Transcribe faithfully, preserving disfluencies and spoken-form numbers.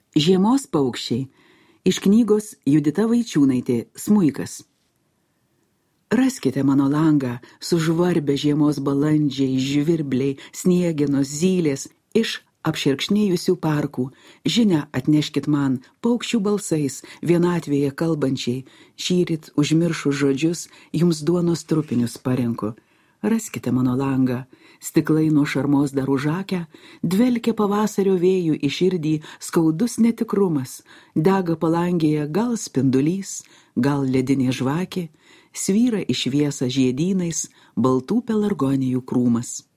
Žiemos paukščiai. Iš knygos Judita Vaičiūnaitė Smuikas. Raskite mano langą, sužvarbę žiemos balandžiai, žvirbliai, sniegenos, zylės, iš apšerkšnėjusių parkų. Žinia atneškit man, paukščių balsais, vienatvėje kalbančiai. Šįryt užmiršus žodžius, jums duonos trupinius parenku. Raskite mano langą, stiklai nuo šarmos dar užakę, dvelkia pavasario vėjų į širdį skaudus netikrumas, dega palangėje gal spindulys, gal ledinė žvakė, svyra į šviesą žiedynais baltų pelargonijų krūmas.